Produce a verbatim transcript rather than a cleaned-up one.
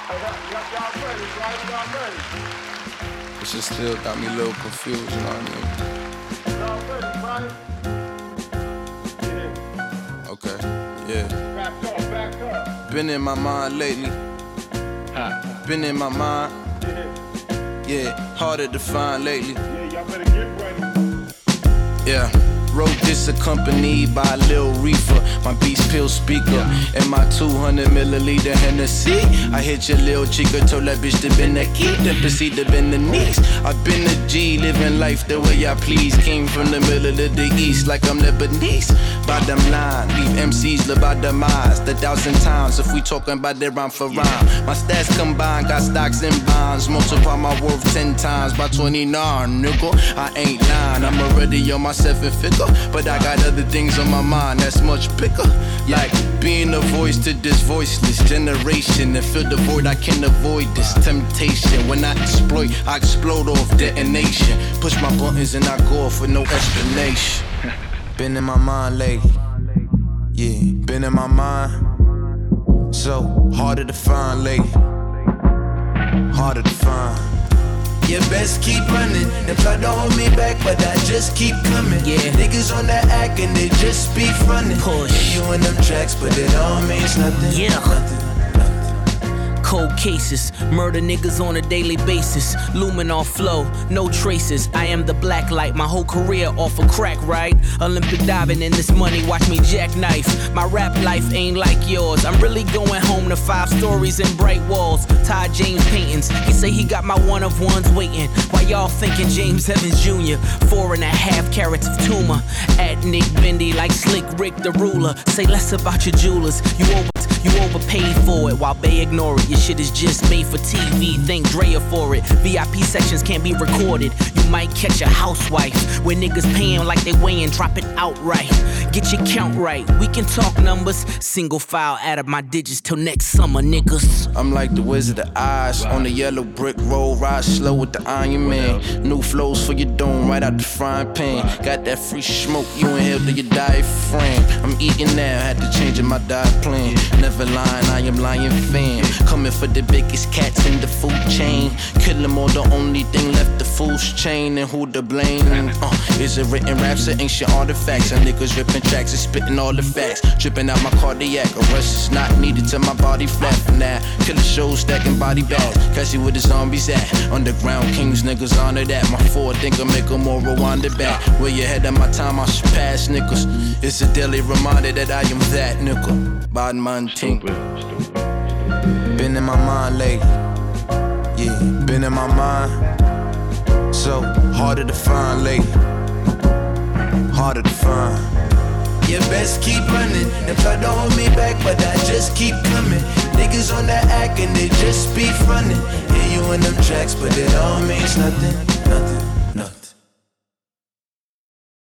Y'all ready, right? Y'all ready? This shit still got me a little confused, you know what I mean? Y'all ready, right? Yeah. Okay, yeah. Back up, back up. Been in my mind lately. Huh. Been in my mind. Yeah. Yeah, harder to find lately. Yeah, y'all better get ready. Yeah. Wrote this accompanied by a Lil Reefer, my Beast Pill speaker, and my two hundred milliliter Hennessy. I hit your Lil Chica, told that bitch to bend the key, then proceed to bend the knees. I've been a G, living life the way I please. Came from the middle of the east, like I'm Lebanese. Bottom line, leave M Cs live by demise. The thousand times if we talking about their rhyme for rhyme. My stats combined, got stocks and bonds. Multiply my worth ten times by twenty-nine, nigga. I ain't lying, I'm already on my seven figure. But I got other things on my mind that's much bigger. Like being a voice to this voiceless generation. And fill the void, I can't avoid this temptation. When I exploit, I explode off detonation. Push my buttons and I go off with no explanation. Been in my mind lately. Yeah, been in my mind. So harder to find lately. Harder to find. You best keep running. They try to hold me back, but I just keep coming. Yeah. Niggas on that act and they just be frontin'. Push. Yeah, you in them tracks, but it all means nothing. Yeah. Nothing. Cold cases, murder niggas on a daily basis. Luminol flow, no traces. I am the black light, my whole career off a crack, right? Olympic diving in this money, watch me jackknife. My rap life ain't like yours. I'm really going home to five stories and bright walls. Ty James paintings, he say he got my one of ones waiting. While y'all thinking James Evans Junior Four and a half carats of tumor. At Nick Bendy like Slick Rick the ruler. Say less about your jewelers, you over You overpaid for it, while they ignore it. Your shit is just made for T V, thank Drea for it. V I P sections can't be recorded. You might catch a housewife where niggas paying like they weighing, drop it outright. Get your count right, we can talk numbers. Single file out of my digits till next summer, niggas. I'm like the Wizard of Oz, on the yellow brick road, ride slow with the Iron Man. New flows for your dome, right out the frying pan. Got that free smoke, you inhale to your diaphragm. I'm eating now, had to change my diet plan. Never lying, I am lying fan. Coming for the biggest cats in the food chain. Kill them all, the only thing left the food's chain. And who to blame? Uh, is it written raps or ancient artifacts? And niggas ripping tracks and spitting all the facts. Dripping out my cardiac, arrest is not needed till my body flat for now. Killer shows stacking body bags. Catch you where the zombies at. Underground kings, niggas honor that. My forward thinker make a more rewind it back. Way ahead of my time, I surpass niggas. It's a daily reminder that I am that nigga. Bad man ting. Been in my mind lately. Yeah, been in my mind. So harder to find lately. Harder to find. You best keep running. They try to hold me back, but I just keep coming. Niggas on that act and they just be frontin'. Yeah, you in them tracks, but it all means nothing, nothing.